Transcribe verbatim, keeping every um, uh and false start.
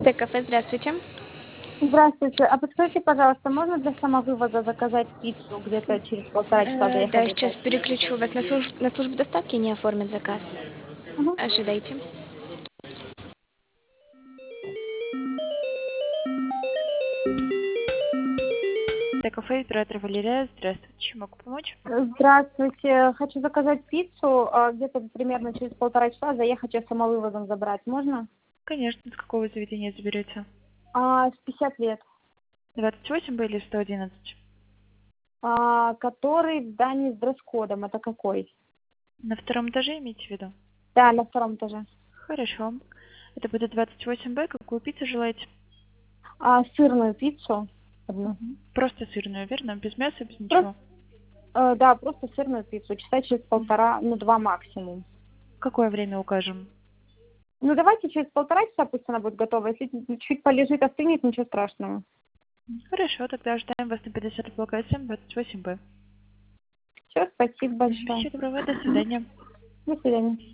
Т-кафе, здравствуйте. Здравствуйте. А подскажите, пожалуйста, можно для самовывоза заказать пиццу где-то через полтора часа Э, да, доехать до сейчас дома? переключу вас на служб на службу доставки, не оформят заказ. Мгм. Ожидайте. Т-кафе, оператор Валерия. Здравствуйте. Чем могу помочь? Здравствуйте. Хочу заказать пиццу, а, где-то примерно через полтора часа заехать ее самовывозом забрать. Можно? Конечно. С какого заведения заберете? А, с пятьдесят лет. двадцать восемь Б или сто одиннадцать? А, который в здании с дресс-кодом. Это какой? На втором этаже имеете в виду? Да, на втором этаже. Хорошо. Это будет двадцать восемь Б. Какую пиццу желаете? А, сырную пиццу одну. Мгм. Просто сырную, верно? Без мяса, без Просто, ничего? э, да, просто сырную пиццу. Часа через Мгм. полтора, ну, два максимум. Какое время укажем? Ну, давайте через полтора часа пусть она будет готова. Если чуть полежит, остынет, ничего страшного. Хорошо, тогда ожидаем вас на пятьдесят блока семь, двадцать восемь Б. Все, спасибо большое. Всего доброго, до свидания. До свидания.